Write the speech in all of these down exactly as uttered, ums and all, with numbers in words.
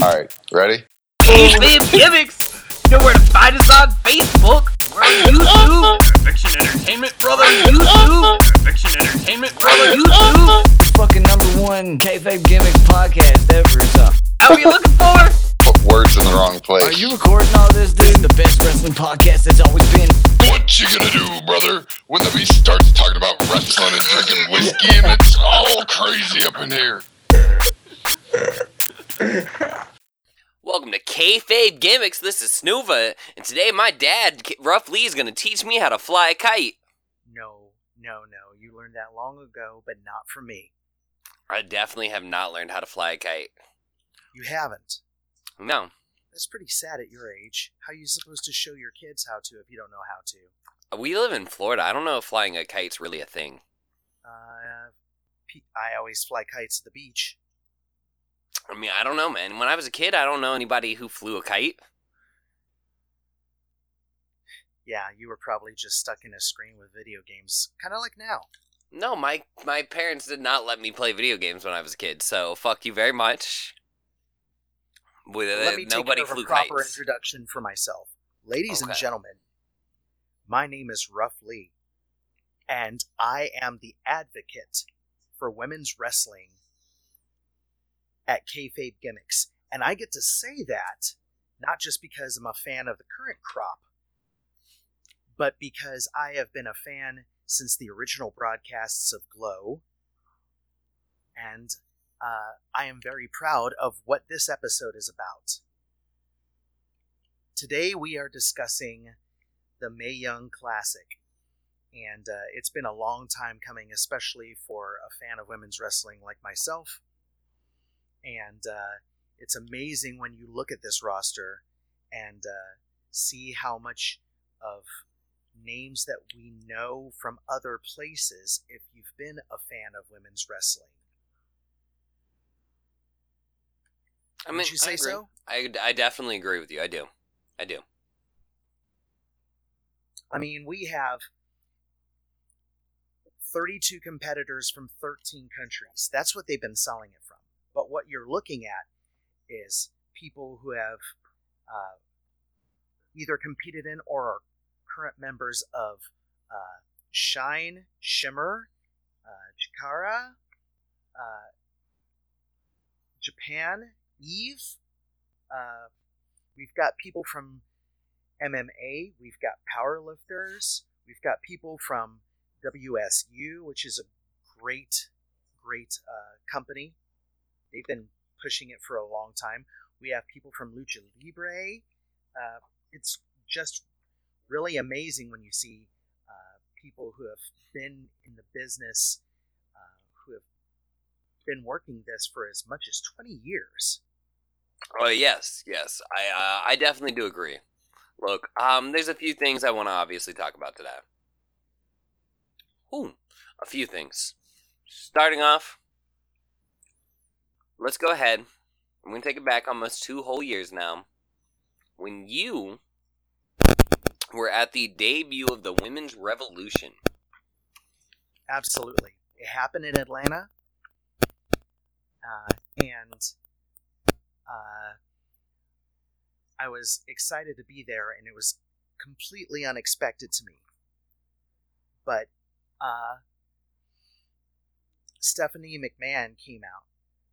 Alright, ready? Kayfabe Gimmicks! You know where to find us on Facebook. We're on YouTube. Fiction Entertainment, brother. YouTube. Fiction Entertainment, brother. YouTube. Fucking number one Kayfabe Gimmicks podcast ever. So. What are you looking for? Put words in the wrong place. Are you recording all this, dude? The best wrestling podcast that's always been. What you gonna do, brother, when the beast starts talking about wrestling and drinking whiskey and it's all crazy up in here? Welcome to Kayfabe Gimmicks. This is Snuva, and today my dad, Rough Lee, is going to teach me how to fly a kite. No, no, no. You learned that long ago, but not from me. I definitely have not learned how to fly a kite. You haven't. No. That's pretty sad at your age. How are you supposed to show your kids how to if you don't know how to? We live in Florida. I don't know if flying a kite's really a thing. Uh, I always fly kites at the beach. I mean, I don't know, man. When I was a kid, I don't know anybody who flew a kite. Yeah, you were probably just stuck in a screen with video games, kind of like now. No, my my parents did not let me play video games when I was a kid, so fuck you very much. With, uh, let me nobody take flew a proper kites. introduction for myself. Ladies Okay. and gentlemen, my name is Rough Lee, and I am the advocate for women's wrestling at Kayfabe Gimmicks. And I get to say that not just because I'm a fan of the current crop, but because I have been a fan since the original broadcasts of Glow, and uh, I am very proud of what this episode is about. Today we are discussing the Mae Young Classic, and uh, it's been a long time coming, especially for a fan of women's wrestling like myself. And uh, it's amazing when you look at this roster and uh, see how much of names that we know from other places if you've been a fan of women's wrestling. I mean, Would you say I agree. so? I, I definitely agree with you. I do. I do. I mean, we have thirty-two competitors from thirteen countries. That's what they've been selling it from. But what you're looking at is people who have uh, either competed in or are current members of uh, Shine, Shimmer, uh, Chikara, uh, Japan, Eve. Uh, we've got people from M M A. We've got powerlifters. We've got people from W S U, which is a great, great uh, company. They've been pushing it for a long time. We have people from Lucha Libre. Uh, it's just really amazing when you see uh, people who have been in the business, uh, who have been working this for as much as twenty years. Oh, yes, yes. I uh, I definitely do agree. Look, um, there's a few things I want to obviously talk about today. Ooh, a few things. Starting off, let's go ahead. I'm going to take it back almost two whole years now. When you were at the debut of the Women's Revolution. Absolutely. It happened in Atlanta. Uh, and uh, I was excited to be there, and it was completely unexpected to me. But uh, Stephanie McMahon came out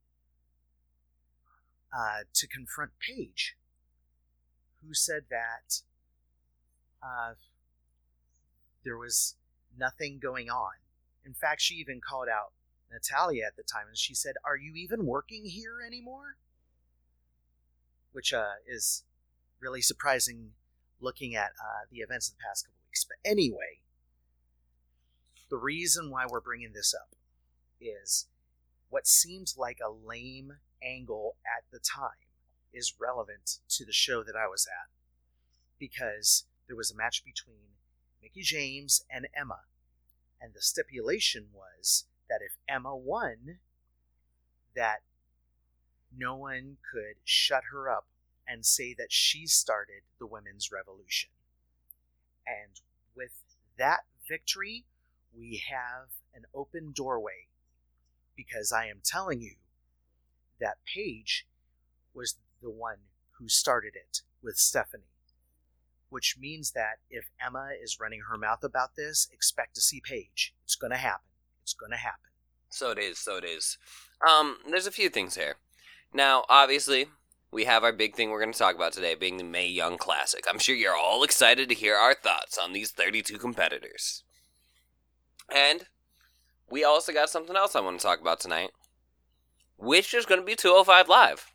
uh, to confront Paige, who said that uh, there was nothing going on. In fact, she even called out Natalya at the time, and she said, "Are you even working here anymore?" Which uh, is really surprising looking at uh, the events of the past couple weeks. But anyway, the reason why we're bringing this up is what seems like a lame angle at the time is relevant to the show that I was at, because there was a match between Mickie James and Emma, and the stipulation was that if Emma won, that no one could shut her up and say that she started the women's revolution. And with that victory, we have an open doorway, because I am telling you that Paige was the one who started it with Stephanie. Which means that if Emma is running her mouth about this, expect to see Paige. It's going to happen. It's going to happen. So it is, so it is. Um, there's a few things here. Now, obviously, we have our big thing we're going to talk about today, being the Mae Young Classic. I'm sure you're all excited to hear our thoughts on these thirty-two competitors. And we also got something else I want to talk about tonight, which is going to be two oh five Live.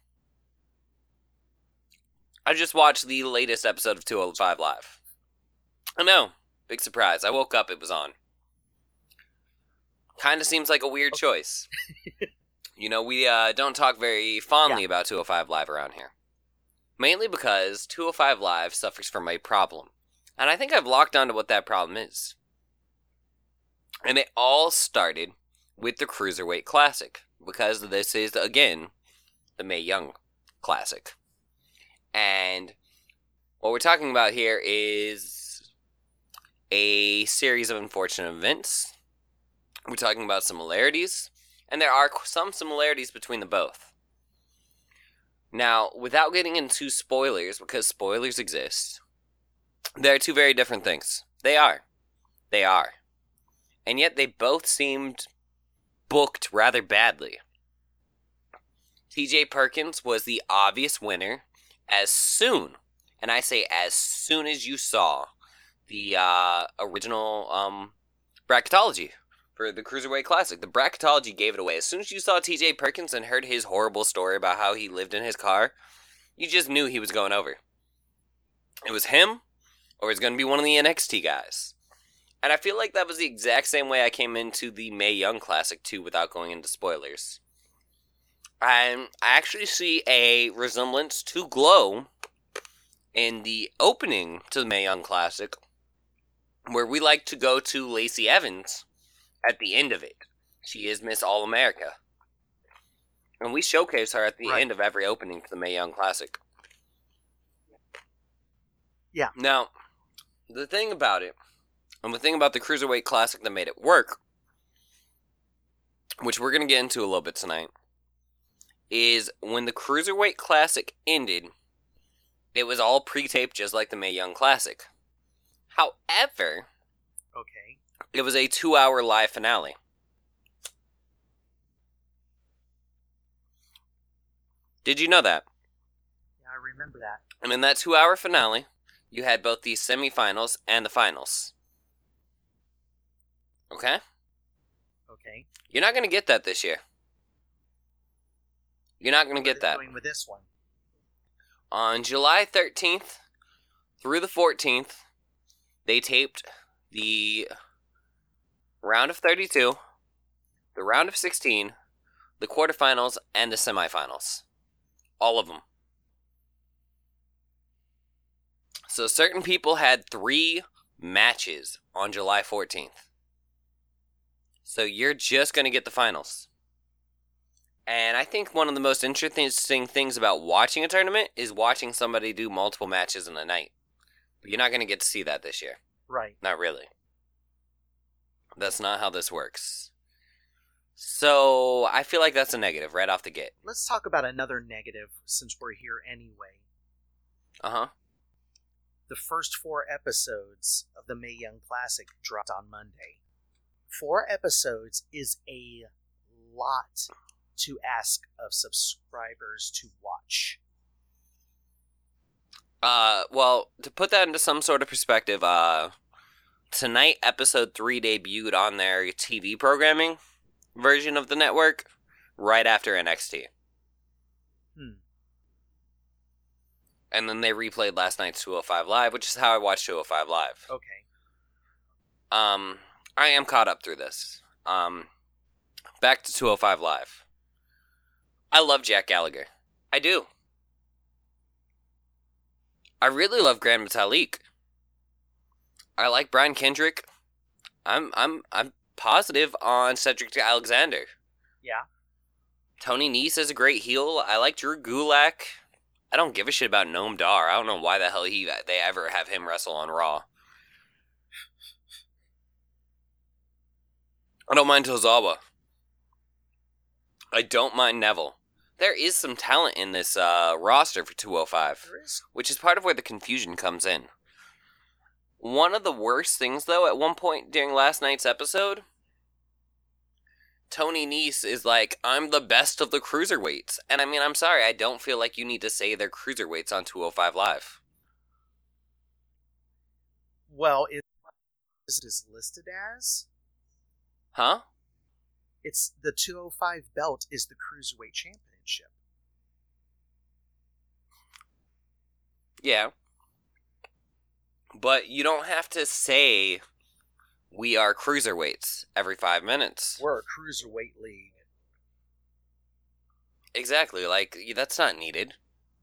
I just watched the latest episode of two oh five Live. I know, big surprise. I woke up, it was on. Kind of seems like a weird choice. You know, we uh, don't talk very fondly Yeah. about two oh five Live around here. Mainly because two oh five Live suffers from a problem. And I think I've locked onto what that problem is. And it all started with the Cruiserweight Classic. Because this is, again, the Mae Young Classic. And what we're talking about here is a series of unfortunate events. We're talking about similarities, and there are some similarities between the both. Now, without getting into spoilers, because spoilers exist, there are two very different things. They are. They are. And yet they both seemed booked rather badly. T J Perkins was the obvious winner as soon, and I say as soon as you saw the uh, original um, bracketology for the Cruiserweight Classic. The bracketology gave it away. As soon as you saw T J Perkins and heard his horrible story about how he lived in his car, you just knew he was going over. It was him, or it was going to be one of the N X T guys. And I feel like that was the exact same way I came into the Mae Young Classic, too, without going into spoilers. And I actually see a resemblance to Glow in the opening to the Mae Young Classic, where we like to go to Lacey Evans at the end of it. She is Miss All-America. And we showcase her at the Right. end of every opening to the Mae Young Classic. Yeah. Now, the thing about it, and the thing about the Cruiserweight Classic that made it work, which we're going to get into a little bit tonight, is when the Cruiserweight Classic ended, it was all pre-taped just like the Mae Young Classic. However, Okay. it was a two-hour live finale. Did you know that? Yeah, I remember that. And in that two-hour finale, you had both the semifinals and the finals. Okay? Okay. You're not going to get that this year. You're not going to What get are they that. doing with this one? On July thirteenth through the fourteenth, they taped the round of thirty-two, the round of sixteen, the quarterfinals, and the semifinals. All of them. So certain people had three matches on July fourteenth. So you're just going to get the finals. And I think one of the most interesting things about watching a tournament is watching somebody do multiple matches in a night. But you're not going to get to see that this year. Right. Not really. That's not how this works. So I feel like that's a negative right off the get. Let's talk about another negative since we're here anyway. Uh-huh. The first four episodes of the Mae Young Classic dropped on Monday. Four episodes is a lot to ask of subscribers to watch. Uh, well, to put that into some sort of perspective, uh, tonight episode three debuted on their T V programming version of the network right after N X T. Hmm. And then they replayed last night's two oh five Live, which is how I watched two oh five Live. Okay. Um, I am caught up through this. Um, back to two oh five Live. I love Jack Gallagher. I do. I really love Grand Metalik. I like Brian Kendrick. I'm I'm I'm positive on Cedric Alexander. Yeah. Tony Nese is a great heel. I like Drew Gulak. I don't give a shit about Noam Dar. I don't know why the hell he they ever have him wrestle on Raw. I don't mind Tozawa. I don't mind Neville. there is some talent in this uh, roster for two oh five, There is. which is part of where the confusion comes in. One of the worst things, though, at one point during last night's episode, Tony Nese is like, I'm the best of the cruiserweights. And I mean, I'm sorry, I don't feel like you need to say they're cruiserweights on two oh five Live. Well, it is listed as. Huh? It's the two oh five belt is the Cruiserweight Championship. Yeah. But you don't have to say we are cruiserweights every five minutes. We're a Cruiserweight League. Exactly, like, that's not needed.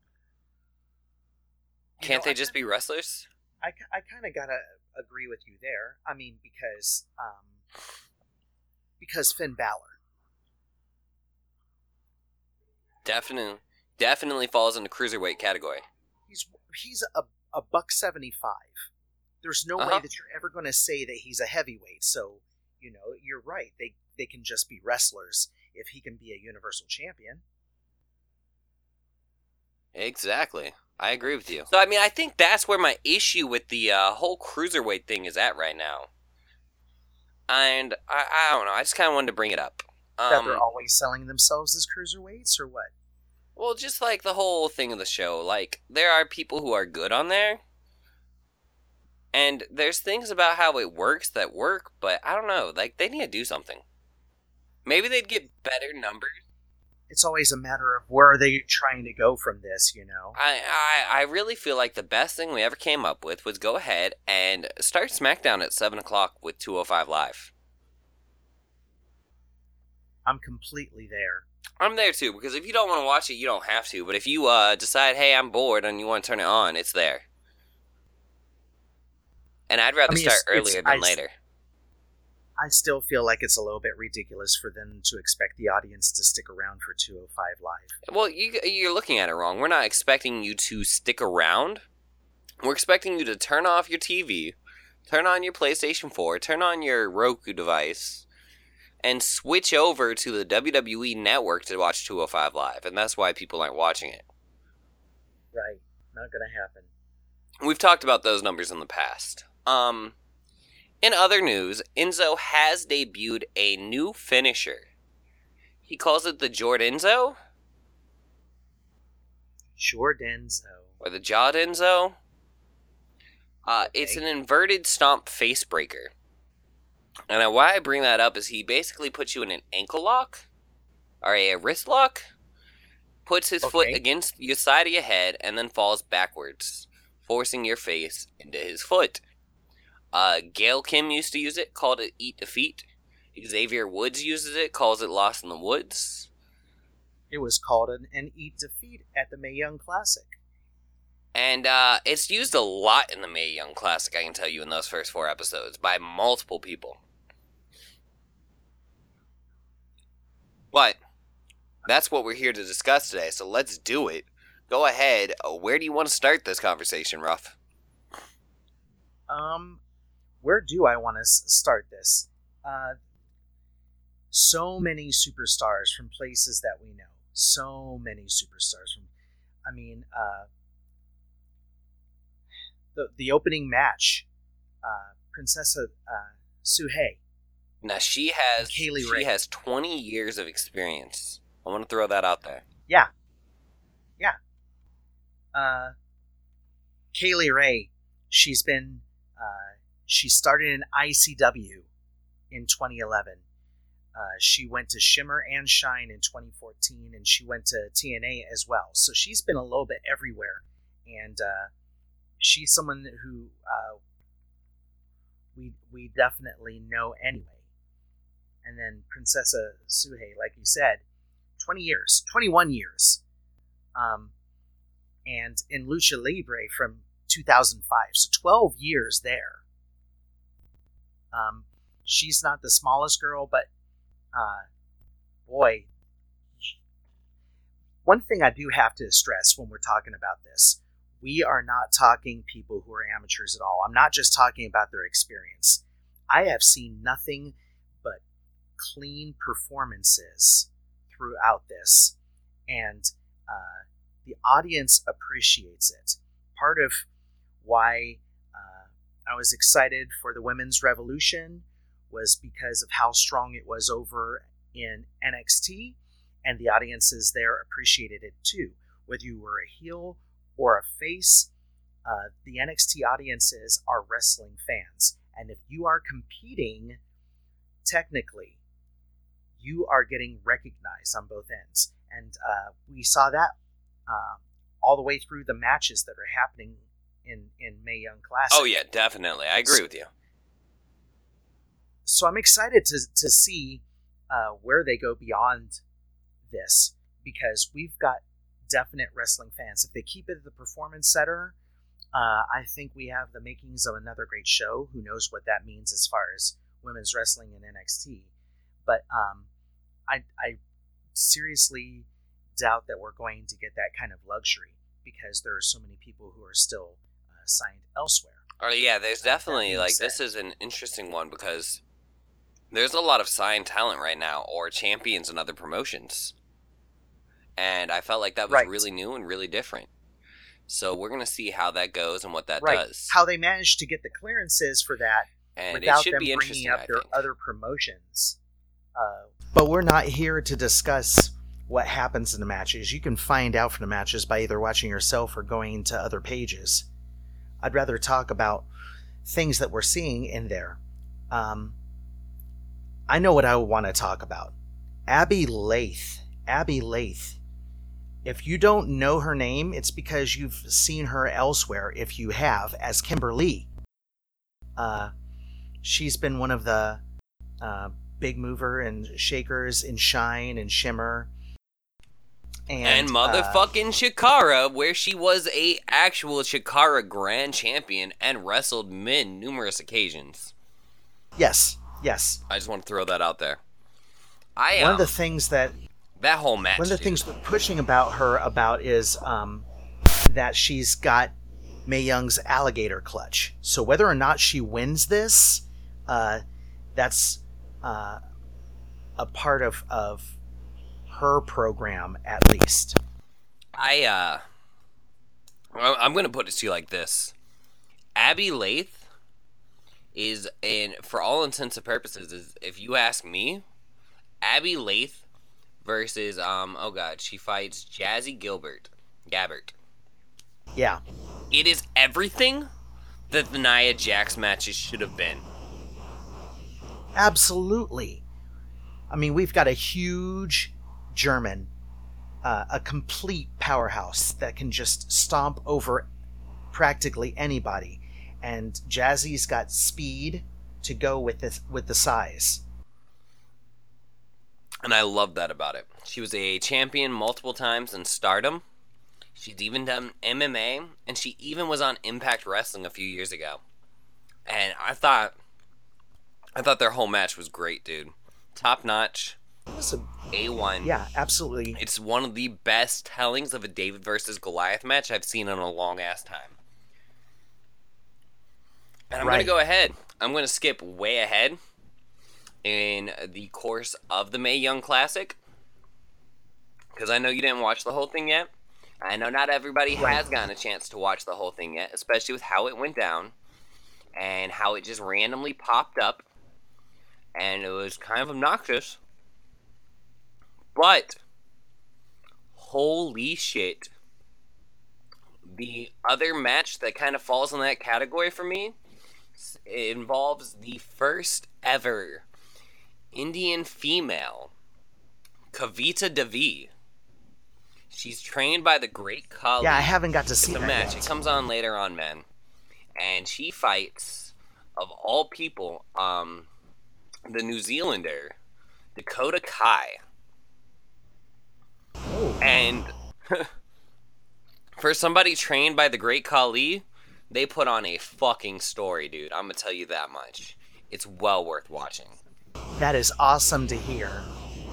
You Can't know, they I just kinda- be wrestlers? I, I kind of gotta agree with you there. I mean, because um, because Finn Balor. Definitely, definitely falls in the cruiserweight category. He's he's a, a buck seventy five. There's no Uh-huh. way that you're ever going to say that he's a heavyweight. So you know you're right. They they can just be wrestlers if he can be a Universal Champion. Exactly. I agree with you. So, I mean, I think that's where my issue with the uh, whole cruiserweight thing is at right now. And I, I don't know. I just kind of wanted to bring it up. that Um, they're always selling themselves as cruiserweights, or what? well, just like the whole thing of the show. Like, there are people who are good on there. And there's things about how it works that work, but I don't know. Like, they need to do something. Maybe they'd get better numbers. It's always a matter of where are they trying to go from this, you know? I, I I really feel like the best thing we ever came up with was go ahead and start SmackDown at seven o'clock with two oh five Live. I'm completely there. I'm there too, because if you don't want to watch it, you don't have to. But if you uh, decide, hey, I'm bored and you want to turn it on, it's there. And I'd rather I mean, start it's- it's- earlier than I- later. I still feel like it's a little bit ridiculous for them to expect the audience to stick around for two oh five Live. Well, you, you're looking at it wrong. We're not expecting you to stick around. We're expecting you to turn off your T V, turn on your PlayStation four, turn on your Roku device, and switch over to the W W E Network to watch two oh five Live. And that's why people aren't watching it. Right. Not gonna happen. We've talked about those numbers in the past. Um, in other news, Enzo has debuted a new finisher. He calls it the Jordenzo, Jordenzo. or the Jawdenzo. Uh, Okay. It's an inverted stomp face breaker. And uh, why I bring that up is he basically puts you in an ankle lock, or a wrist lock, puts his foot Okay. against your side of your head, and then falls backwards, forcing your face into his foot. Uh, Gail Kim used to use it, called it Eat Defeat. Xavier Woods uses it, calls it Lost in the Woods. It was called an, an Eat Defeat at the Mae Young Classic. And uh, it's used a lot in the Mae Young Classic, I can tell you, in those first four episodes, by multiple people. But that's what we're here to discuss today, so let's do it. Go ahead. Uh, where do you want to start this conversation, Ruff? Um, where do I want to s- start this? Uh, so many superstars from places that we know. So many superstars from. I mean, uh, the the opening match, uh, Princessa uh, Suhei. Now, she has Kaylee she Ray. has twenty years of experience. I want to throw that out there. Yeah, yeah. Uh, Kaylee Ray. She's been. Uh, she started in I C W in twenty eleven. Uh, she went to Shimmer and Shine in twenty fourteen, and she went to T N A as well. So she's been a little bit everywhere, and uh, she's someone who uh, we we definitely know anyway. And then Princessa Suhei, like you said, twenty years, twenty-one years, um, and in Lucha Libre from two thousand five, so twelve years there. Um, she's not the smallest girl, but uh, boy, one thing I do have to stress when we're talking about this, we are not talking people who are amateurs at all. I'm not just talking about their experience. I have seen nothing but clean performances throughout this, and uh, the audience appreciates it. Part of why uh, I was excited for the Women's Revolution was because of how strong it was over in N X T, and the audiences there appreciated it too. Whether you were a heel or a face, uh, the N X T audiences are wrestling fans. And if you are competing, technically, you are getting recognized on both ends. And uh, we saw that uh, all the way through the matches that are happening in, in Mae Young Classic. Oh, yeah, definitely. I agree with you. So I'm excited to, to see uh, where they go beyond this, because we've got definite wrestling fans. If they keep it at the Performance Center, uh, I think we have the makings of another great show. Who knows what that means as far as women's wrestling in N X T. But um, I, I seriously doubt that we're going to get that kind of luxury, because there are so many people who are still uh, signed elsewhere. Oh, yeah, there's definitely, like, said, this is an interesting one, because there's a lot of signed talent right now, or champions in other promotions. And I felt like that was right. really new and really different. So we're going to see how that goes and what that right. does. How they managed to get the clearances for that and without it should them be bringing interesting, up I their think. other promotions. Uh, but we're not here to discuss what happens in the matches. You can find out from the matches by either watching yourself or going to other pages. I'd rather talk about things that we're seeing in there. Um, I know what I want to talk about. Abby Laith. Abby Laith. If you don't know her name, it's because you've seen her elsewhere, if you have, as Kimberly. Uh, she's been one of the uh, big mover and shakers in Shine and Shimmer. And, And motherfucking uh, Shikara, where she was a actual Shikara Grand Champion and wrestled men numerous occasions. Yes, yes. I just want to throw that out there. I um, One of the things that that whole match. One of the dude. things we're pushing about her about is um, that she's got Mae Young's alligator clutch. So whether or not she wins this, uh, that's uh, a part of, of her program, at least. I, uh... I'm going to put it to you like this. Abby Laith is, in, for all intents and purposes, is, if you ask me, Abby Laith versus, um, oh god, she fights Jazzy Gilbert. Gabbert. Yeah. It is everything that the Nia Jax matches should have been. Absolutely. I mean, we've got a huge German, uh, a complete powerhouse that can just stomp over practically anybody. And Jazzy's got speed to go with this, with the size. And I love that about it. She was a champion multiple times in Stardom. She's even done M M A, and she even was on Impact Wrestling a few years ago. And I thought, I thought their whole match was great, dude. Top notch. A one. Yeah, absolutely. It's one of the best tellings of a David versus Goliath match I've seen in a long ass time. And I'm Right. going to go ahead. I'm going to skip way ahead in the course of the Mae Young Classic, because I know you didn't watch the whole thing yet. I know not everybody Right. has gotten a chance to watch the whole thing yet, especially with how it went down and how it just randomly popped up, and it was kind of obnoxious. But holy shit, the other match that kind of falls in that category for me, it involves the first ever Indian female, Kavita Devi. She's trained by the Great Khali. Yeah, I haven't got to see The that match. yet. It comes on later on, man. And she fights, of all people, um, the New Zealander, Dakota Kai. Oh. And for somebody trained by the Great Khali, they put on a fucking story, dude. I'm gonna tell you that much. It's well worth watching. That is awesome to hear.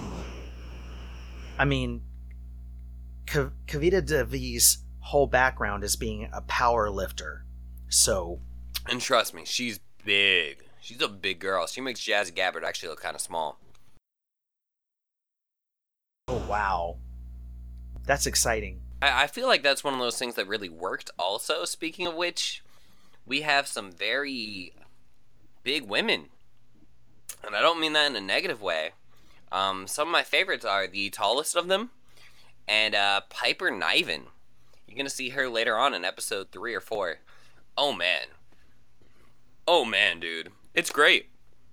I mean, Ka- Kavita Devi's whole background is being a power lifter. So, And trust me, she's big. She's a big girl. She makes Jazzy Gabbert actually look kind of small. oh wow. that's exciting. I, I feel like that's one of those things that really worked also. Speaking of which, we have some very big women. And I don't mean that in a negative way. Um, some of my favorites are the tallest of them and uh, Piper Niven. You're going to see her later on in episode three or four. Oh, man. Oh, man, dude. It's great.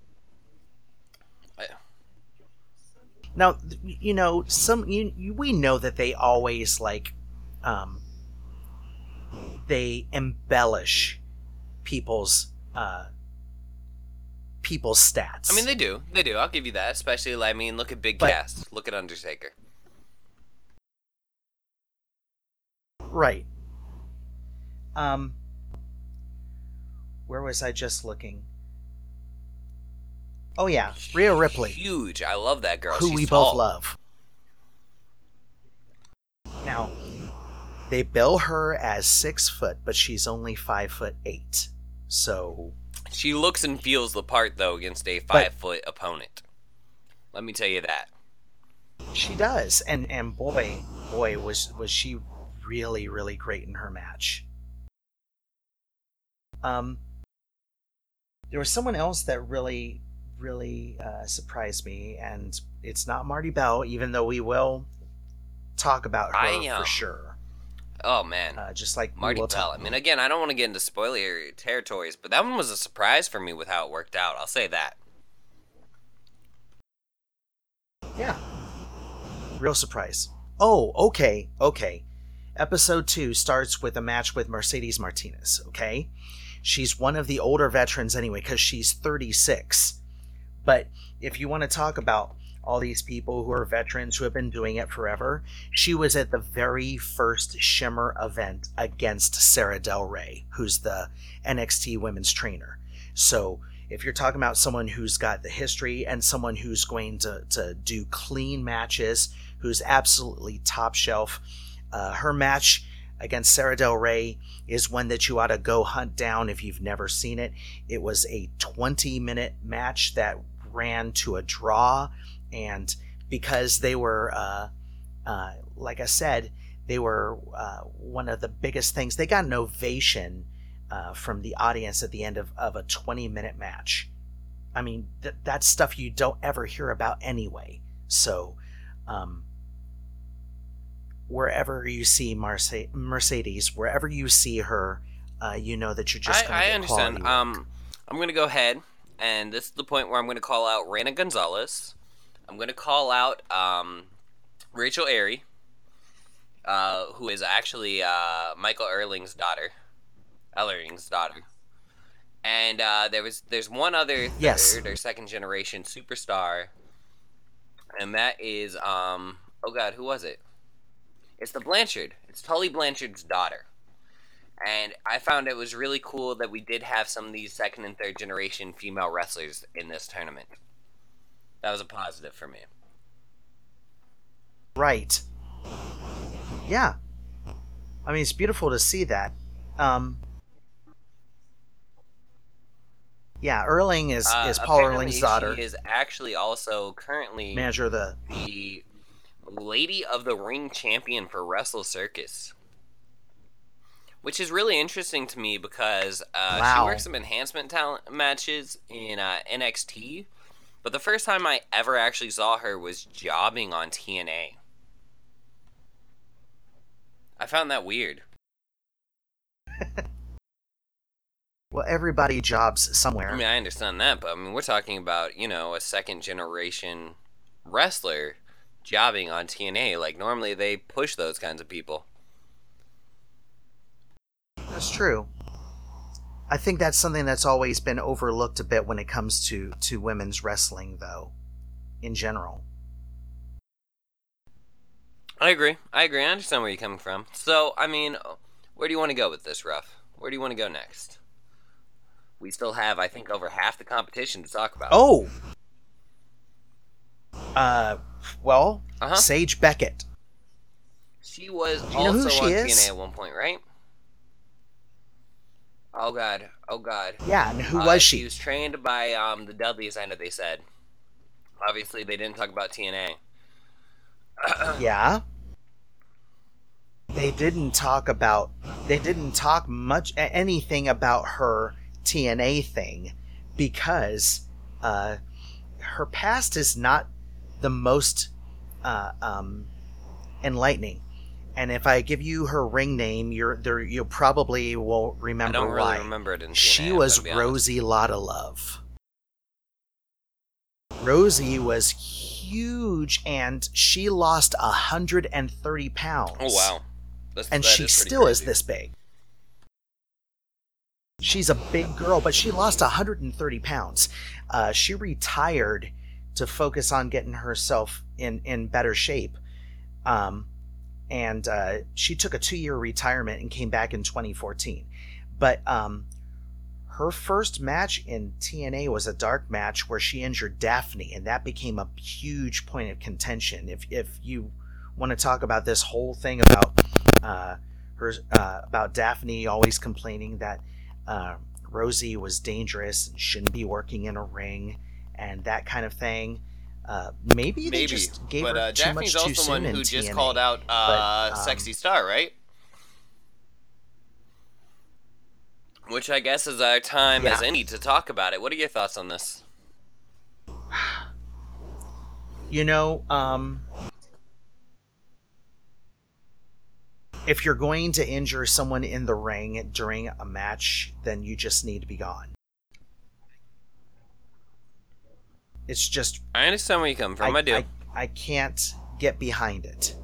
I... Now, you know, some you, you, we know that they always, like, um, they embellish people's, uh, people's stats. I mean, they do. They do. I'll give you that. Especially, I mean, look at Big But- Cass. Look at Undertaker. Right. Um, where was I just looking? Oh yeah, Rhea Ripley, Huge. I love that girl. who She's we tall. both love. Now, they bill her as six foot, but she's only five foot eight. So She looks and feels the part, though, against a five-foot opponent. Let me tell you that. she does, and and boy, boy, was was she really, really great in her match. Um, there was someone else that really, really uh, surprised me, and it's not Marty Bell, even though we will talk about her I, um, for sure. Oh, man. Uh, just like we Marty will Bell. talk- I mean, again, I don't want to get into spoiler territories, but that one was a surprise for me with how it worked out. I'll say that. Yeah. Real surprise. Oh, okay, okay. Episode two starts with a match with Mercedes Martinez, okay? She's one of the older veterans anyway, because she's thirty-six. But if you want to talk about all these people who are veterans who have been doing it forever, she was at the very first Shimmer event against Sarah Del Rey, who's the N X T women's trainer. So if you're talking about someone who's got the history and someone who's going to, to do clean matches, who's absolutely top shelf, uh, her match against Sarah Del Rey is one that you ought to go hunt down if you've never seen it. It was a twenty minute match that ran to a draw, and because they were, uh, uh, like I said, they were uh, one of the biggest things. They got an ovation uh, from the audience at the end of, of a twenty minute match. I mean, th- that's stuff you don't ever hear about anyway. So, um, wherever you see Marce- Mercedes, wherever you see her, uh, you know that you're just I, going to I get understand. quality work. Um, I'm going to go ahead, and this is the point where I'm going to call out Reina Gonzalez. I'm going to call out um, Rachel Airy, uh, who is actually uh, Michael Erling's daughter. Ellering's daughter. And uh, there was there's one other Yes. third or second generation superstar, and that is um oh god, who was it? It's the Blanchard. It's Tully Blanchard's daughter. And I found it was really cool that we did have some of these second and third generation female wrestlers in this tournament. That was a positive for me. Right. Yeah. I mean, it's beautiful to see that. Um, yeah, Erling is, Uh, is Paul apparently Erling's daughter, She is actually also currently manager of the... the Lady of the Ring champion for Wrestle Circus. Which is really interesting to me because uh, Wow. she works some enhancement talent matches in uh, N X T. But the first time I ever actually saw her was jobbing on T N A. I found that weird. Well, everybody jobs somewhere. I mean, I understand that, but I mean, we're talking about, you know, a second generation wrestler jobbing on T N A. Like, normally they push those kinds of people. That's true. I think that's something that's always been overlooked a bit when it comes to, to women's wrestling, though, in general. I agree. I agree. I understand where you're coming from. So, I mean, where do you want to go with this, Ruff? Where do you want to go next? We still have, I think, over half the competition to talk about. Oh! Uh, well, Uh-huh. Sage Beckett. She was you know who also she on is? T N A at one point, right? Oh, God. Oh, God. Yeah, and who Uh, was She she? was trained by um, the Dudleys, I know they said. Obviously, they didn't talk about T N A. Yeah? they didn't talk about they didn't talk much anything about her T N A thing because uh, her past is not the most uh, um, enlightening. And if I give you her ring name, you're there. You probably won't remember I don't why. really remember it in T N A. She I'm was gonna be honest. Rosie Lotta Love. Rosie was huge, and she lost one hundred thirty pounds. Oh wow! That's, And that she is pretty still is crazy. this big. She's a big girl, but she lost one hundred thirty pounds. Uh, she retired to focus on getting herself in, in better shape. Um, and uh, she took a two-year retirement and came back in twenty fourteen. But um, her first match in T N A was a dark match where she injured Daphne, and that became a huge point of contention. If if you want to talk about this whole thing about uh, her uh, about Daphne always complaining that uh, Rosie was dangerous and shouldn't be working in a ring and that kind of thing. Uh, maybe they Maybe, just gave but her uh, too Daphne's much too also soon one in who just T N A. called out uh, But, um, Sexy Star, right? Which I guess is our time Yeah. as any to talk about it. What are your thoughts on this? You know, um, if you're going to injure someone in the ring during a match, then you just need to be gone. It's just I understand where you come from. I, do. I, I can't get behind it.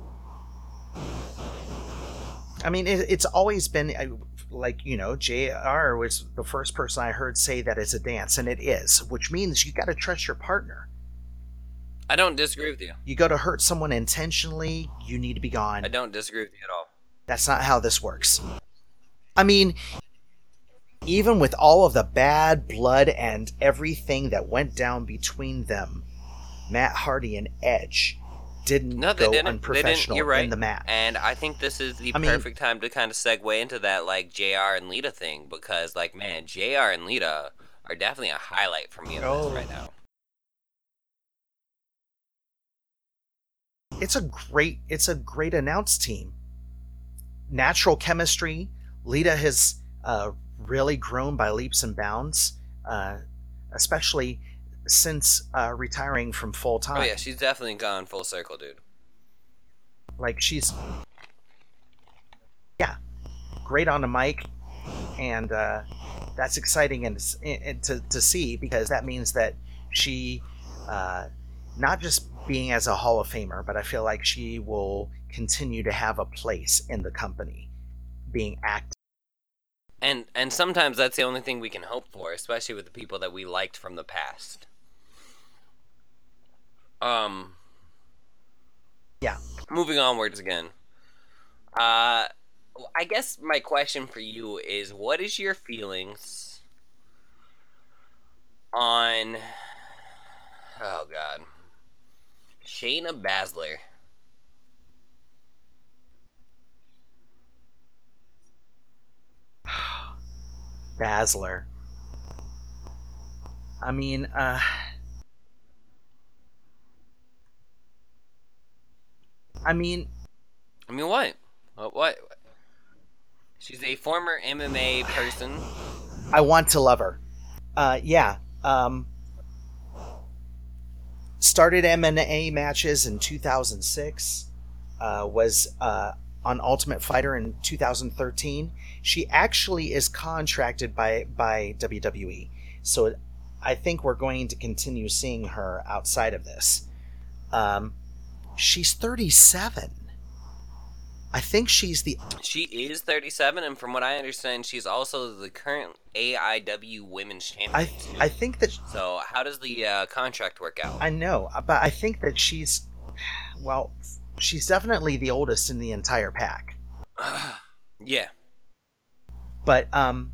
I mean, it, it's always been uh, like, you know, J R was the first person I heard say that it's a dance, and it is, which means you got to trust your partner. I don't disagree with you. You go to hurt someone intentionally, you need to be gone. I don't disagree with you at all. That's not how this works. I mean, even with all of the bad blood and everything that went down between them, Matt Hardy and Edge didn't No, they go didn't. They unprofessional didn't. You're right. in the match. And I think this is the I mean- perfect time to kind of segue into that, like, J R and Lita thing. Because, like, man, J R and Lita are definitely a highlight for me in Oh. this right now. It's a great it's a great announce team. Natural chemistry. Lita has uh, really grown by leaps and bounds, uh, especially since uh, retiring from full time. Oh, yeah, she's definitely gone full circle, dude. Like, she's yeah, great on the mic, and uh, that's exciting and, and to, to see, because that means that she uh, not just being as a Hall of Famer, but I feel like she will continue to have a place in the company, being active. And and sometimes that's the only thing we can hope for, especially with the people that we liked from the past. Um. Yeah. Moving onwards again. Uh, I guess my question for you is, what is your feelings on? Oh God, Shayna Baszler. Baszler. I mean, uh, I mean, I mean, what? What? What? She's a former M M A person. I want to love her. Uh, yeah. Um, started M M A matches in two thousand six. Uh, was uh, on Ultimate Fighter in two thousand thirteen. She actually is contracted by by W W E, so I think we're going to continue seeing her outside of this. Um, she's thirty-seven. I think she's the She is thirty-seven, and from what I understand, she's also the current A I W Women's Champion. I I think that So, how does the uh, contract work out? I know, but I think that she's, well, she's definitely the oldest in the entire pack. Yeah. But um,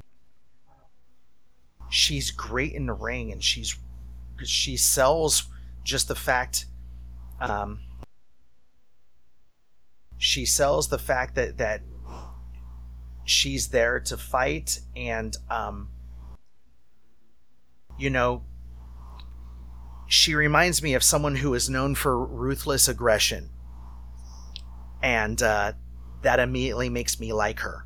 she's great in the ring, and she's she sells just the fact. Um, she sells the fact that that she's there to fight, and um, you know, she reminds me of someone who is known for ruthless aggression, and uh, that immediately makes me like her.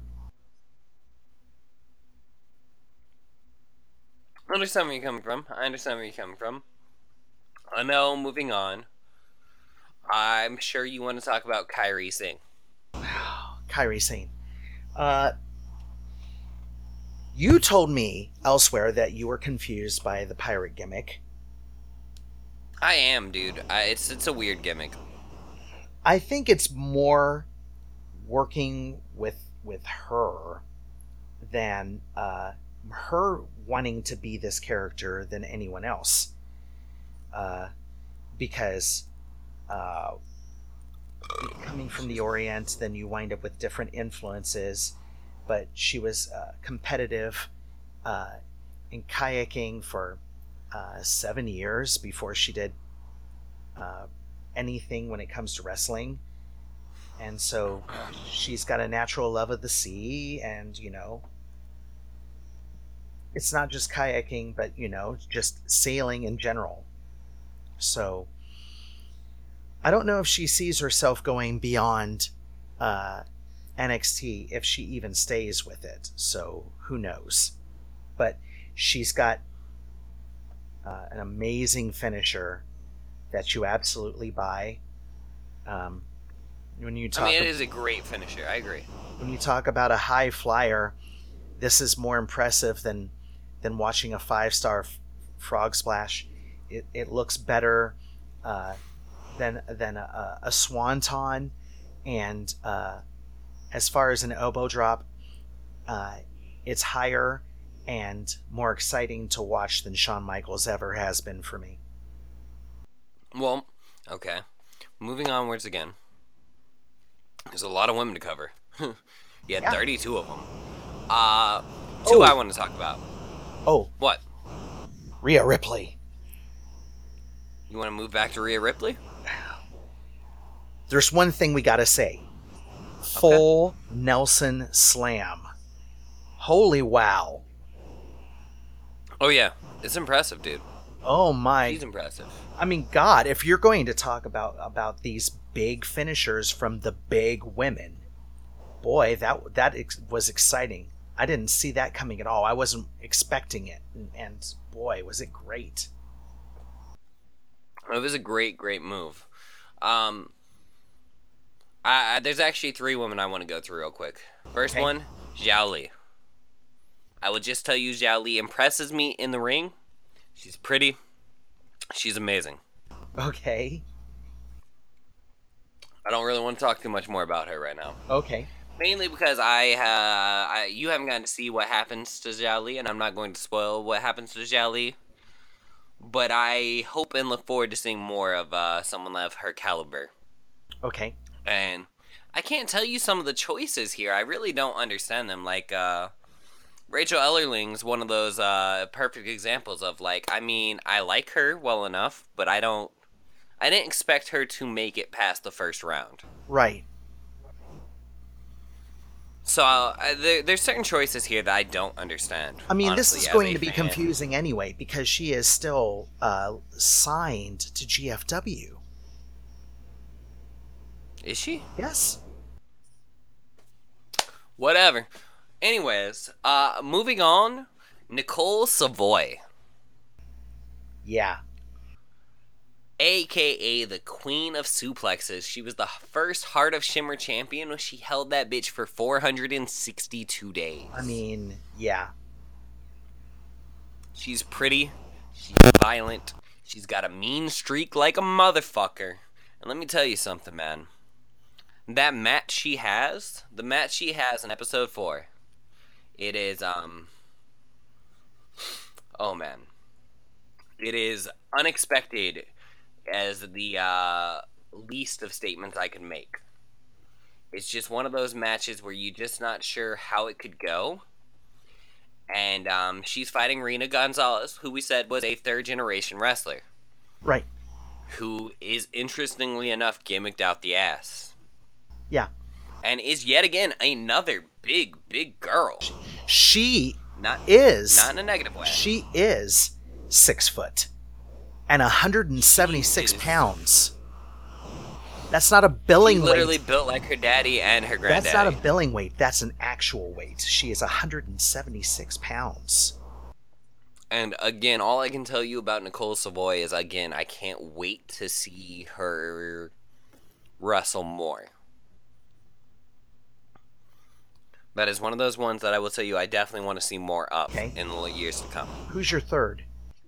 I understand where you're coming from. I understand where you're coming from. I know, moving on. I'm sure you want to talk about Kairi Singh. Kairi Sane. Uh, you told me elsewhere that you were confused by the pirate gimmick. I am, dude. I, it's it's a weird gimmick. I think it's more working with with her than uh, her wanting to be this character than anyone else. Uh, because uh, coming from the Orient, then you wind up with different influences. But she was uh, competitive uh, in kayaking for uh, seven years before she did uh, anything when it comes to wrestling. And so she's got a natural love of the sea, and, you know, it's not just kayaking, but, you know, just sailing in general. So I don't know if she sees herself going beyond uh, N X T, if she even stays with it. So who knows? But she's got uh, an amazing finisher that you absolutely buy. Um, when you talk, I mean, it is a great finisher. I agree. When you talk about a high flyer, this is more impressive than than watching a five star f- frog splash. It it looks better uh, than than a, a swanton, and uh, as far as an elbow drop, uh, it's higher and more exciting to watch than Shawn Michaels ever has been for me. Well, okay. Moving onwards again. There's a lot of women to cover. You had Yeah. thirty-two of them. Uh, two Oh. I want to talk about. Oh, What? Rhea Ripley. You want to move back to Rhea Ripley? There's one thing we gotta say. Full Nelson Slam. Holy wow. Oh, yeah. It's impressive, dude. Oh my. She's impressive. I mean, God, if you're going to talk about about these big finishers from the big women, boy, that that ex- was exciting. I didn't see that coming at all. I wasn't expecting it, and, and boy, was it great. It was a great, great move. Um, I, I, there's actually three women I want to go through real quick. First Okay. one, Zhao Li. I would just tell you Zhao Li impresses me in the ring. She's pretty. She's amazing. Okay, I don't really want to talk too much more about her right now. okay, Mainly because I, uh, I you haven't gotten to see what happens to Zhao Li, and I'm not going to spoil what happens to Zhao Li. But I hope and look forward to seeing more of uh, someone of her caliber. okay. And I can't tell you some of the choices here. I really don't understand them. Like, uh, Rachel Ellerling's one of those uh, perfect examples of, like, I mean, I like her well enough, but I don't... I didn't expect her to make it past the first round. Right. So, uh, there, there's certain choices here that I don't understand. I mean, honestly, this is as going a to be fan. confusing anyway because she is still uh, signed to G F W. Is she? Yes. Whatever. Anyways, uh, moving on, Nicole Savoy, Yeah. aka the Queen of Suplexes. She was the first Heart of Shimmer champion when she held that bitch for four hundred sixty-two days. I mean, yeah. She's pretty, she's violent, she's got a mean streak like a motherfucker. And let me tell you something, man. That match she has, the match she has in episode four, it is, um, oh man. It is unexpected as the uh, least of statements I can make. It's just one of those matches where you're just not sure how it could go. And um, she's fighting Rena Gonzalez, who we said was a third-generation wrestler, Right. who is, interestingly enough, gimmicked out the ass. Yeah. And is yet again another big, big girl. She Not, is. not in a negative way. She is six foot and one hundred seventy-six She is- pounds. That's not a billing She literally weight. built like her daddy and her granddaddy. That's not a billing weight. That's an actual weight. She is one hundred seventy-six pounds. And again, all I can tell you about Nicole Savoy is, again, I can't wait to see her wrestle more. That is one of those ones that I will tell you I definitely want to see more of Okay. in the years to come. Who's your third?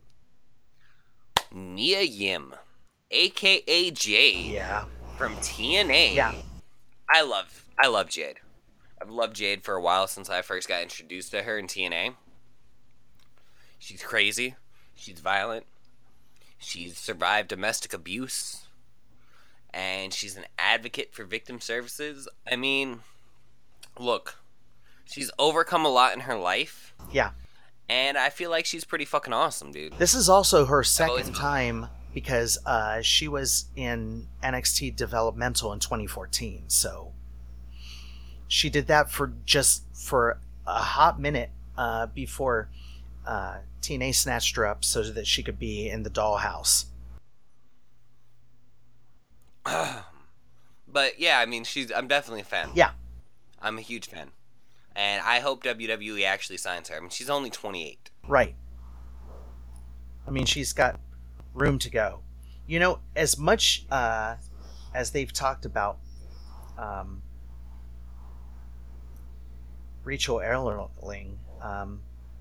Mia Yim, a k a. Jade, Yeah. from T N A. Yeah. I love, I love Jade. I've loved Jade for a while since I first got introduced to her in T N A. She's crazy. She's violent. She's survived domestic abuse. And she's an advocate for victim services. I mean, look, she's overcome a lot in her life. Yeah. And I feel like she's pretty fucking awesome, dude. This is also her always- second time because uh, she was in N X T Developmental in twenty fourteen. So she did that for just for a hot minute uh, before uh, T N A snatched her up so that she could be in the Dollhouse. But yeah, I mean, she's. I'm definitely a fan. Yeah. I'm a huge fan. And I hope W W E actually signs her. I mean, she's only twenty-eight. Right. I mean, she's got room to go. You know, as much uh, as they've talked about um, Rachel Erling, um,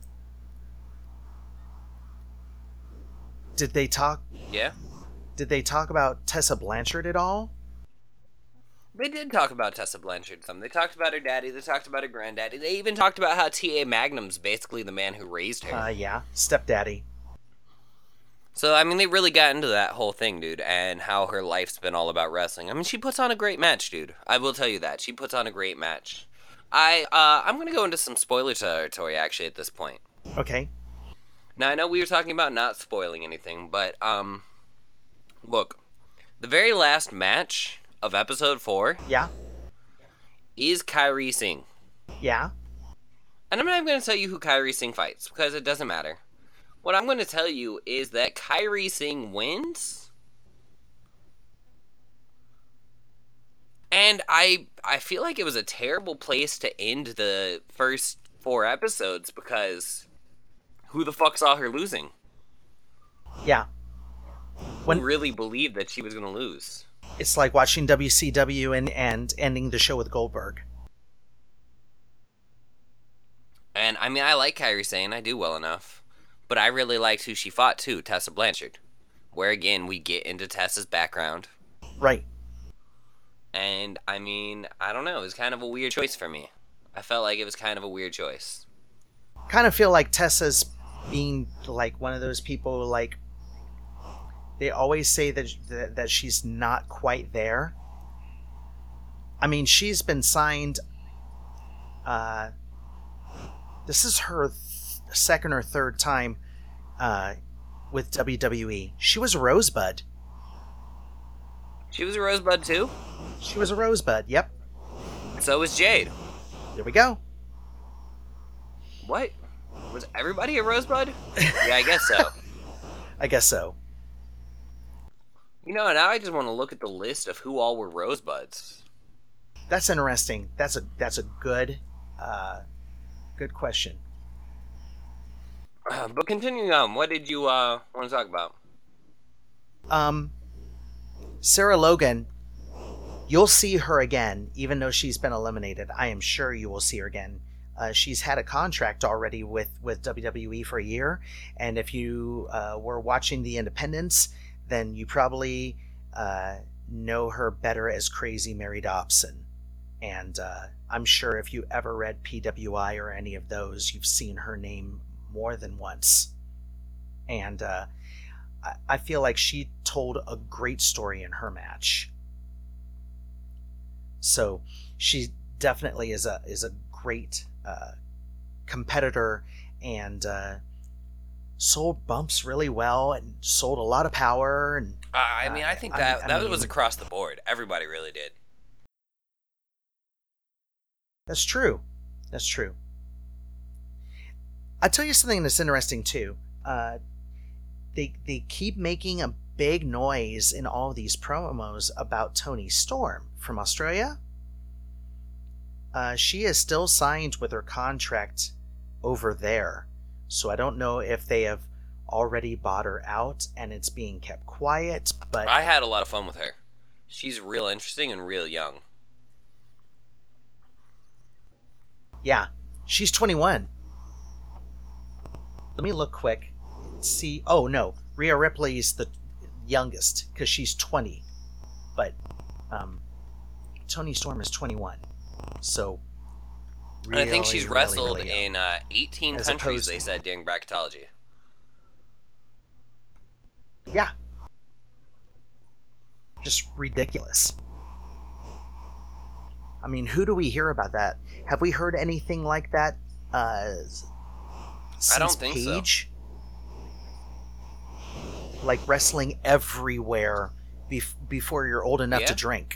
did they talk? Yeah? Did they talk about Tessa Blanchard at all? They did talk about Tessa Blanchard some. They talked about her daddy. They talked about her granddaddy. They even talked about how T A Magnum's basically the man who raised her. Uh, yeah, stepdaddy. So, I mean, they really got into that whole thing, dude, and how her life's been all about wrestling. I mean, she puts on a great match, dude. I will tell you that. She puts on a great match. I, uh, I'm gonna go into some spoiler territory, actually, at this point. Okay. Now, I know we were talking about not spoiling anything, but, um, look, the very last match of episode four Yeah. is Kairi Singh. Yeah. And I'm not even going to tell you who Kairi Singh fights, because it doesn't matter. What I'm going to tell you is that Kairi Singh wins. And I I feel like it was a terrible place to end the first four episodes, because who the fuck saw her losing? Yeah. When Who really believed that she was going to lose? it's like watching W C W and, and ending the show with Goldberg. And, I mean, I like Kairi Sane, I do well enough. But I really liked who she fought, too, Tessa Blanchard. Where, again, we get into Tessa's background. Right. And, I mean, I don't know, it was kind of a weird choice for me. I felt like it was kind of a weird choice. Kind of feel like Tessa's being like one of those people, like, they always say that, that that she's not quite there. I mean, she's been signed. Uh, this is her th- second or third time uh, with W W E. She was a Rosebud. She was a Rosebud, too? She was a Rosebud. Yep. So was Jade. There we go. What? Was everybody a Rosebud? Yeah, I guess so. I guess so. You know, now I just want to look at the list of who all were Rosebuds. That's interesting. That's a that's a good uh, good question. Uh, but continuing on, what did you uh, want to talk about? Um, Sarah Logan, you'll see her again, even though she's been eliminated. I am sure you will see her again. Uh, she's had a contract already with, with W W E for a year, and if you uh, were watching The Independents, then you probably uh, know her better as Crazy Mary Dobson. And uh, I'm sure if you ever read P W I or any of those, you've seen her name more than once. And uh, I, I feel like she told a great story in her match. So she definitely is a is a great uh, competitor, and uh, sold bumps really well and sold a lot of power. And Uh, I mean, I think I- that I that mean- was across the board. Everybody really did. that's true. That's true. I'll tell you something that's interesting too. Uh, they they keep making a big noise in all these promos about Toni Storm from Australia. Uh, she is still signed with her contract over there. So I don't know if they have already bought her out and it's being kept quiet, but I had a lot of fun with her. She's real interesting and real young. Yeah, she's twenty-one. Let me look quick. See, oh no, Rhea Ripley's the youngest because she's twenty, but um, Toni Storm is twenty-one. So, And I think really, she's really, wrestled really young. in uh, eighteen As countries. opposed They to- said during bracketology. Yeah, just ridiculous. I mean, who do we hear about that? Have we heard anything like that? Uh, since I don't think so. Paige? Like wrestling everywhere bef- before you're old enough Yeah. to drink.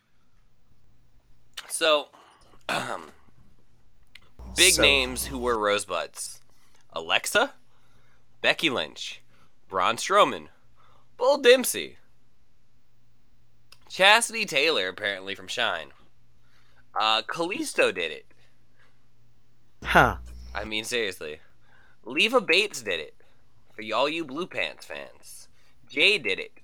So, um, big So- names who were rosebuds: Alexa, Becky Lynch, Braun Strowman, Bull Dempsey, Chastity Taylor, apparently from Shine. Uh, Kalisto did it. Huh. I mean, seriously. Leva Bates did it. For y'all you Blue Pants fans. Jay did it.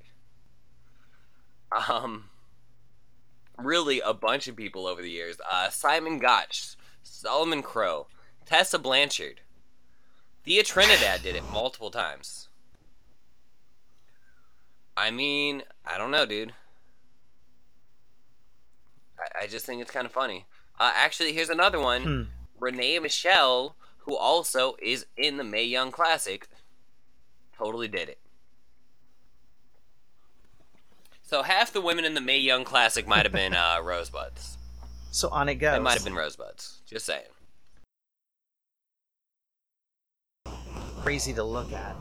Um, really a bunch of people over the years. Uh, Simon Gotch, Solomon Crow, Tessa Blanchard. Thea Trinidad did it multiple times. I mean, I don't know, dude. I, I just think it's kind of funny. Uh, actually, here's another one. Hmm. Renee Michelle, who also is in the Mae Young Classic, totally did it. So half the women in the Mae Young Classic might have been uh, rosebuds. So on it goes. They might have been rosebuds. Just saying. Crazy to look at.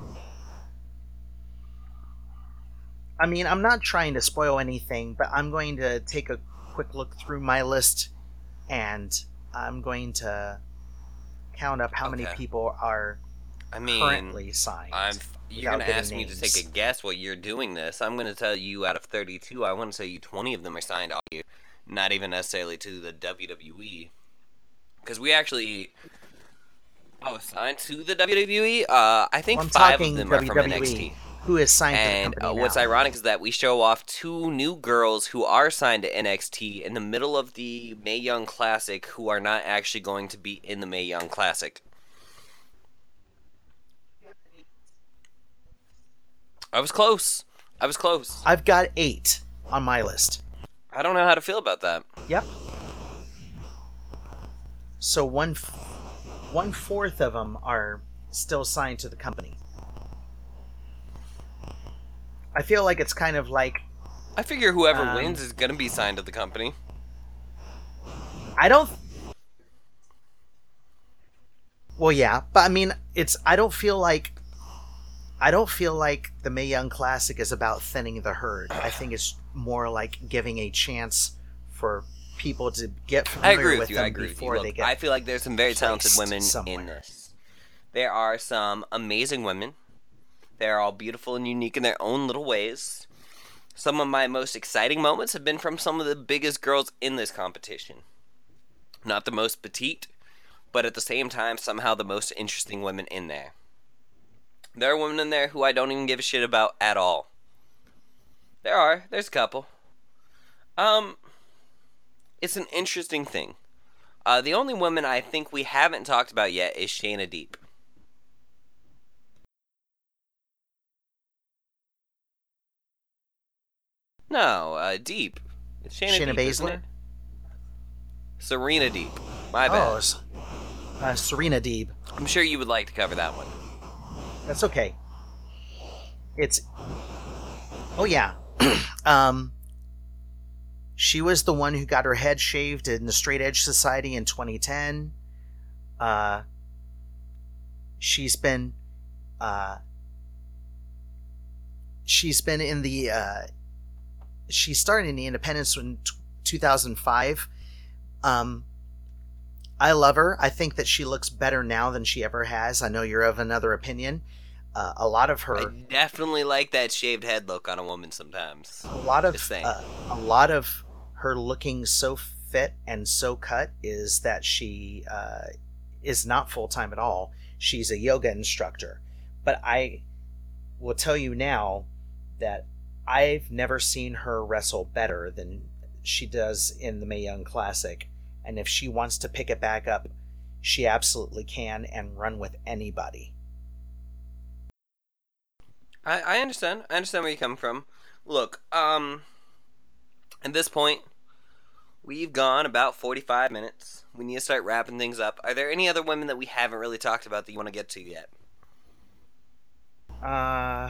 I mean, I'm not trying to spoil anything, but I'm going to take a quick look through my list, and I'm going to count up how many Okay. people are I mean, currently signed. I'm. You're without gonna giving ask me to names. take a guess while you're doing this. I'm gonna tell you out of thirty-two, I want to tell you twenty of them are signed off you, not even necessarily to the W W E, because we actually. Oh, signed to the W W E? Uh, I think Well, I'm five talking of them are W from W E. N X T. Who is signed And to the uh, company what's now. ironic is that we show off two new girls who are signed to N X T in the middle of the Mae Young Classic who are not actually going to be in the Mae Young Classic. I was close. I was close. I've got eight on my list. I don't know how to feel about that. Yep. So one, f- one fourth of them are still signed to the company. I feel like it's kind of like I figure whoever Um, wins is going to be signed to the company. I don't. Well, yeah, but I mean, it's. I don't feel like. I don't feel like the Mae Young Classic is about thinning the herd. I think it's more like giving a chance for people to get I familiar agree with with you. them I agree with you. before they Look, get. I feel like there's some very talented placed women in somewhere. this. There are some amazing women. They're all beautiful and unique in their own little ways. Some of my most exciting moments have been from some of the biggest girls in this competition. Not the most petite, but at the same time, somehow the most interesting women in there. There are women in there who I don't even give a shit about at all. There are. There's a couple. Um, it's an interesting thing. Uh, the only woman I think we haven't talked about yet is Shayna Deep. No, uh, Deep. It's Shayna, Shayna Deep, isn't Baszler? it? Serena Deep. My Oh, bad. s- uh, Serena Deeb. I'm sure you would like to cover that one. That's okay. It's. Oh yeah. um. She was the one who got her head shaved in the Straight Edge Society in twenty ten. Uh. She's been. Uh. She's been in the. Uh, she started in the Independence in t- two thousand five. Um. I love her. I think that she looks better now than she ever has. I know you're of another opinion. uh, a lot of her, I definitely like that shaved head look on a woman sometimes. a lot of, Just saying. uh, a lot of her looking so fit and so cut is that she uh, is not full time at all. She's a yoga instructor, but I will tell you now that I've never seen her wrestle better than she does in the Mae Young Classic. And if she wants to pick it back up, she absolutely can and run with anybody. I, I understand. I understand where you come from. Look, um, at this point, we've gone about forty-five minutes. We need to start wrapping things up. Are there any other women that we haven't really talked about that you want to get to yet? Uh,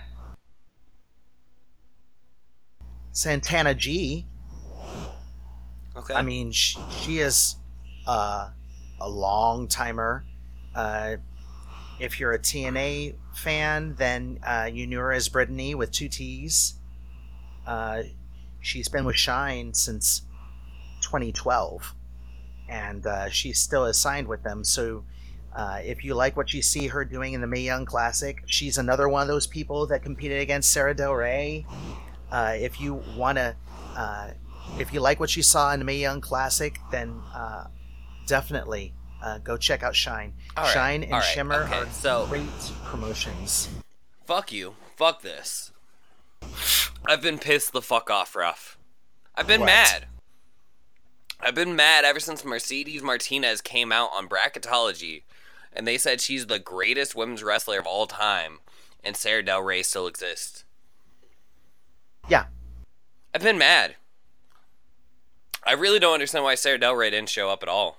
Santana G. Okay. I mean, she, she is uh, a long timer. Uh, if you're a T N A fan, then uh, you knew her as Brittany with two T's. Uh, she's been with Shine since twenty twelve, and uh, she still is signed with them. So uh, if you like what you see her doing in the Mae Young Classic, she's another one of those people that competed against Sarah Del Rey. Uh, if you want to... Uh, If you like what you saw in the Mae Young Classic, then uh, definitely uh, go check out Shine. All right, Shine and all right, Shimmer okay, are so- great promotions. Fuck you. Fuck this. I've been pissed the fuck off, Ruff. I've been What? mad. I've been mad ever since Mercedes Martinez came out on Bracketology, and they said she's the greatest women's wrestler of all time, and Sarah Del Rey still exists. Yeah, I've been mad. I really don't understand why Sarah Del Rey didn't show up at all.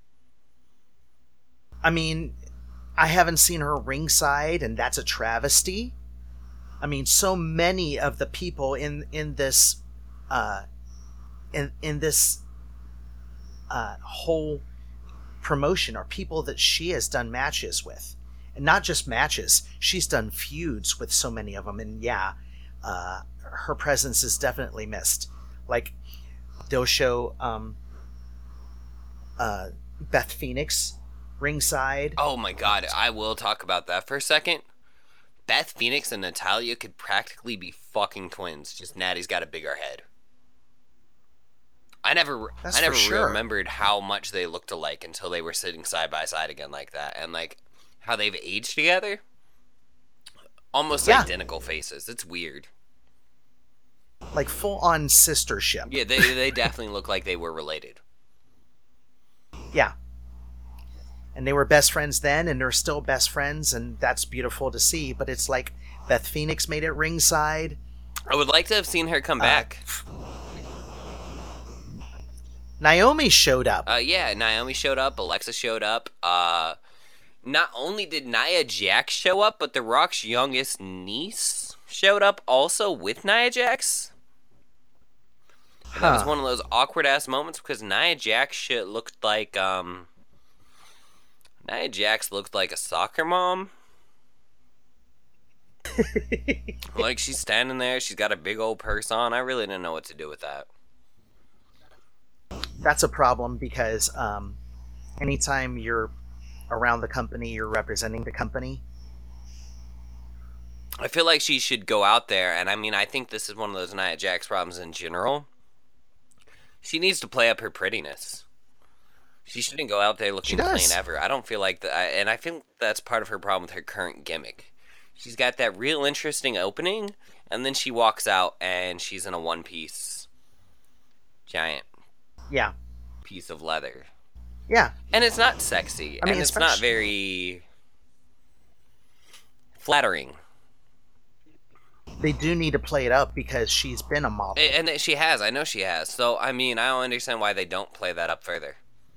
I mean, I haven't seen her ringside, and that's a travesty. I mean, so many of the people in in this, uh, in in this uh, whole promotion are people that she has done matches with, and not just matches. She's done feuds with so many of them, and yeah, uh, her presence is definitely missed. Like, they'll show um, uh, Beth Phoenix ringside. Oh my god, I will talk about that for a second. Beth Phoenix and Natalya could practically be fucking twins, just Natty's got a bigger head. I never That's I never for sure. remembered how much they looked alike until they were sitting side by side again like that, and like how they've aged together. Almost Yeah. identical faces. It's weird. Like full-on sistership. Yeah, they they definitely look like they were related. Yeah. And they were best friends then, and they're still best friends, and that's beautiful to see. But it's like Beth Phoenix made it ringside. I would like to have seen her come Uh, back. Naomi showed up. Uh, yeah, Naomi showed up. Alexa showed up. Uh, not only did Nia Jax show up, but The Rock's youngest niece showed up also with Nia Jax. And that was Huh. one of those awkward ass moments because Nia Jax shit looked like um. Nia Jax looked like a soccer mom. Like, she's standing there, she's got a big old purse on. I really didn't know what to do with that. That's a problem because um, anytime you're around the company, you're representing the company. I feel like she should go out there, and I mean, I think this is one of those Nia Jax problems in general. She needs to play up her prettiness. She shouldn't go out there looking She does. plain ever. I don't feel like that, and I think that's part of her problem with her current gimmick. She's got that real interesting opening, and then she walks out, and she's in a one-piece giant Yeah. piece of leather. Yeah. And it's not sexy, I mean, and it's not especially- very flattering. They do need to play it up because she's been a model. And and she has, I know she has. So, I mean, I don't understand why they don't play that up further.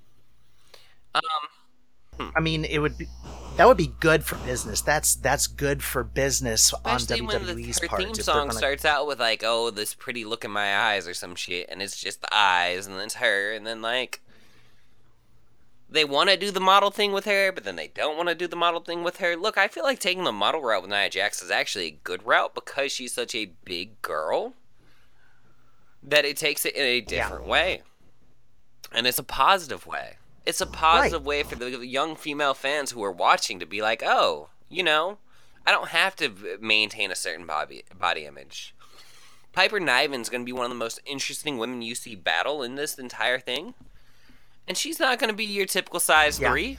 Um, I mean, it would be that would be good for business. That's that's good for business especially on when W W E's the, her part. theme if they're song gonna- starts out with, like, oh, this pretty look in my eyes or some shit, and it's just the eyes, and then it's her, and then, like, they want to do the model thing with her, but then they don't want to do the model thing with her. Look, I feel like taking the model route with Nia Jax is actually a good route because she's such a big girl that it takes it in a different way. And it's a positive way. It's a positive way for the young female fans who are watching to be like, oh, you know, I don't have to v- maintain a certain body body image. Piper Niven's going to be one of the most interesting women you see battle in this entire thing. And she's not going to be your typical size Yeah. three.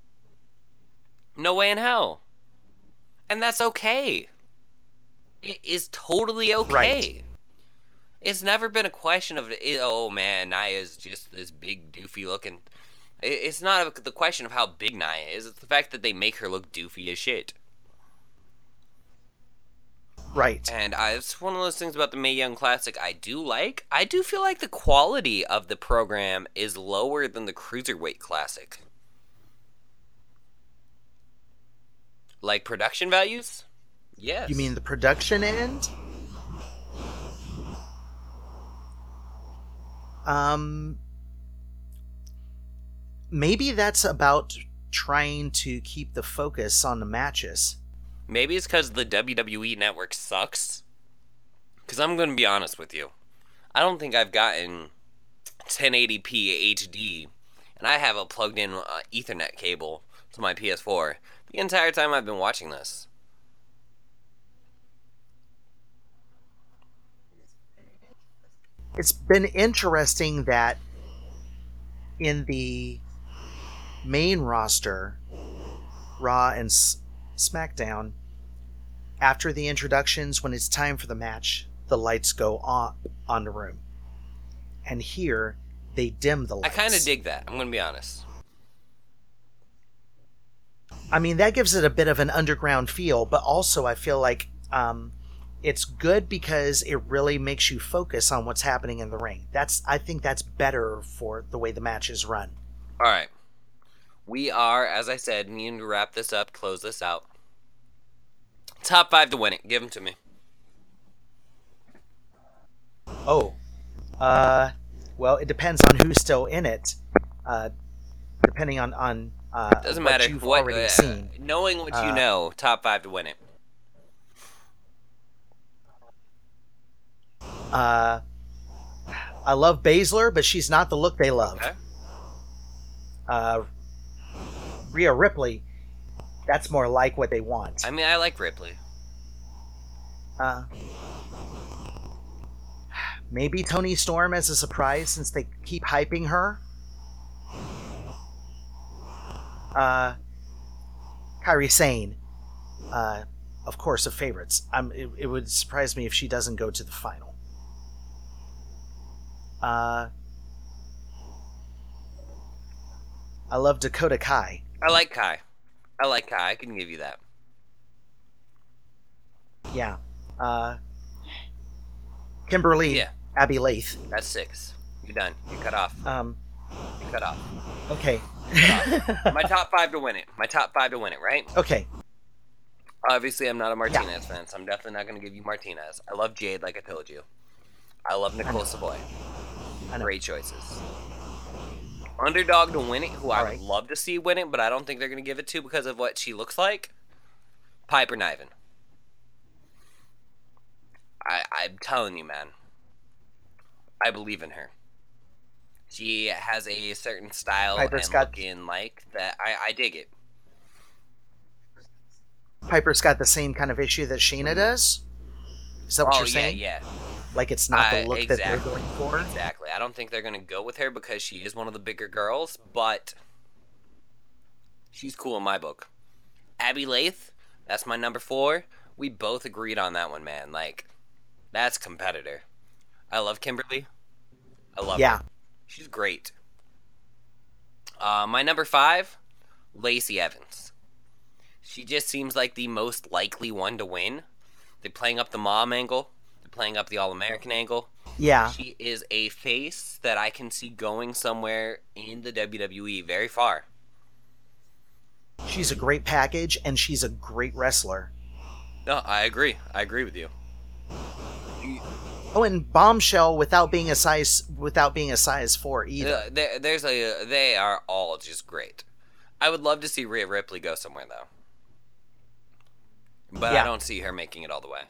No way in hell. And that's okay. It is totally okay. Right. It's never been a question of, oh man, Naya's just this big, doofy looking. It's not the question of how big Naya is. It's the fact that they make her look doofy as shit. Right. And I, it's one of those things about the Mae Young Classic I do like. I do feel like the quality of the program is lower than the Cruiserweight Classic. Like production values? Yes. You mean the production end? Um, maybe that's about trying to keep the focus on the matches. Maybe it's because the W W E network sucks. Because I'm going to be honest with you. I don't think I've gotten ten eighty p H D, and I have a plugged in uh, Ethernet cable to my P S four the entire time I've been watching this. It's been interesting that in the main roster, Raw and S- SmackDown, after the introductions, when it's time for the match, the lights go on on the room. And here, they dim the I lights. kind of dig that, I'm going to be honest. I mean, that gives it a bit of an underground feel, but also I feel like um, it's good because it really makes you focus on what's happening in the ring. That's I think that's better for the way the match is run. Alright. We are, as I said, needing to wrap this up, close this out. Top five to win it. Give them to me. Oh, uh, well, it depends on who's still in it. Uh, depending on on uh, Doesn't what matter. you've What, already uh, seen. knowing what you Uh, know, top five to win it. Uh, I love Baszler, but she's not the look they love. Okay. Uh, Rhea Ripley, that's more like what they want. I mean, I like Ripley. Uh, maybe Toni Storm as a surprise since they keep hyping her. Uh, Kairi Sane, uh, of course, of favorites. Um, it, it would surprise me if she doesn't go to the final. Uh, I love Dakota Kai. I like Kai. I like Kai. I can give you that. Yeah. Uh, Kimberly, Yeah. Abby Lath. That's six. You're done. You're cut off. Um, You're cut off. okay. My top five to win it. My top five to win it, right? Okay. Obviously, I'm not a Martinez fan, so I'm definitely not going to give you Martinez. I love Jade, like I told you. I love Nicole Savoy. I know. Great choices. Underdog to win it, who I All would right. love to see win it, but I don't think they're going to give it to because of what she looks like. Piper Niven. I, I'm telling you, man. I believe in her. She has a certain style Piper's and got- looking like that. I, I dig it. Piper's got the same kind of issue that Sheena does. Is that what oh, you're yeah, saying? yeah. Like it's not I- the look that exactly. they're going for. Exactly. I don't think they're going to go with her because she is one of the bigger girls, but she's cool in my book. Abby Lath, that's my number four. We both agreed on that one, man. Like, that's competitor. I love Kimberly. I love Yeah. her. She's great. Uh, my number five, Lacey Evans. She just seems like the most likely one to win. They're playing up the mom angle. They're playing up the All-American angle. Yeah. She is a face that I can see going somewhere in the W W E very far. She's a great package and she's a great wrestler. No, I agree. I agree with you. Oh, and Bombshell without being a size without being a size four either. Uh, there, there's a. They are all just great. I would love to see Rhea Ripley go somewhere though, but I Yeah. don't see her making it all the way.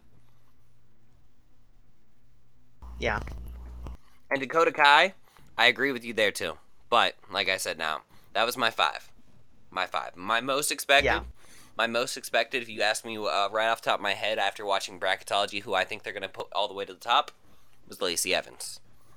Yeah. And Dakota Kai, I agree with you there too. But like I said, now that was my five. My five. My most expected. Yeah. My most expected, if you ask me uh, right off the top of my head after watching Bracketology, who I think they're going to put all the way to the top, was Lacey Evans.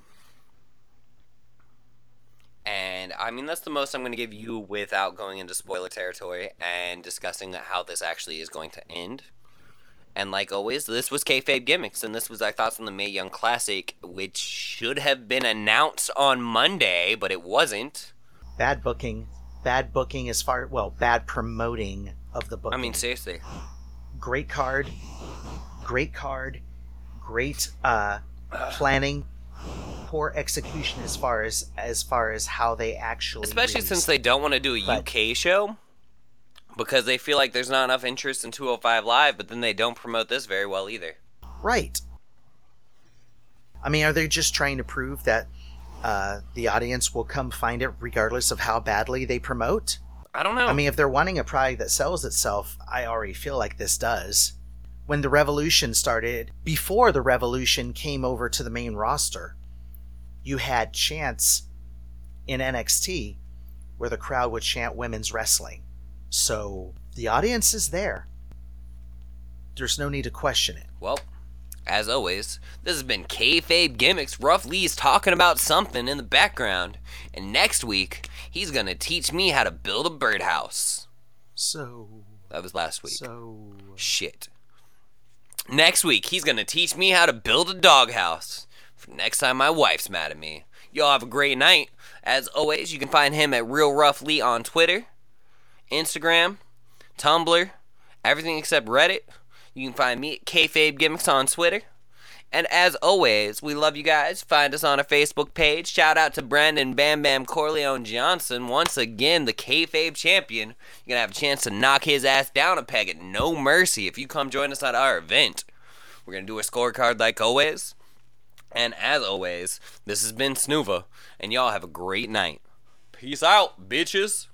And, I mean, that's the most I'm going to give you without going into spoiler territory and discussing how this actually is going to end. And like always, this was Kayfabe Gimmicks, and this was our thoughts on the Mae Young Classic, which should have been announced on Monday, but it wasn't. Bad booking. Bad booking as far, well, bad promoting of the booking. I mean, seriously. Great card. Great card. Great uh, planning. Poor execution as far as as far as how they actually Especially released. since they don't want to do a But- U K show, because they feel like there's not enough interest in two oh five Live, but then they don't promote this very well either. Right. I mean, are they just trying to prove that uh, the audience will come find it regardless of how badly they promote? I don't know. I mean, if they're wanting a product that sells itself, I already feel like this does. When the Revolution started, before the Revolution came over to the main roster, you had chants in N X T where the crowd would chant women's wrestling. So the audience is there. There's no need to question it. Well, as always, this has been Kayfabe Gimmicks. Rough Lee's talking about something in the background. And next week, he's going to teach me how to build a birdhouse. So... That was last week. So... Shit. Next week, he's going to teach me how to build a doghouse. For next time my wife's mad at me. Y'all have a great night. As always, you can find him at Real Rough Lee on Twitter, Instagram, Tumblr, everything except Reddit. You can find me at Kayfabe Gimmicks on Twitter. And as always, we love you guys. Find us on our Facebook page. Shout out to Brandon Bam Bam Corleone Johnson. Once again, the Kayfabe champion. You're going to have a chance to knock his ass down a peg at No Mercy if you come join us at our event. We're going to do a scorecard like always. And as always, this has been Snuva. And y'all have a great night. Peace out, bitches.